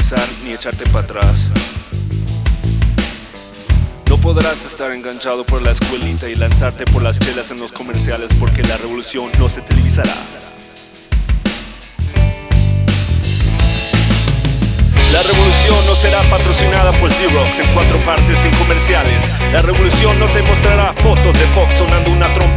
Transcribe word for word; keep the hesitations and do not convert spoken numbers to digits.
regresar ni echarte para atrás. No podrás estar enganchado por la escuelita y lanzarte por las chelas en los comerciales, porque la revolución no se televisará. La revolución no será patrocinada por Xerox en cuatro partes sin comerciales. La revolución no te mostrará fotos de Fox sonando una trompa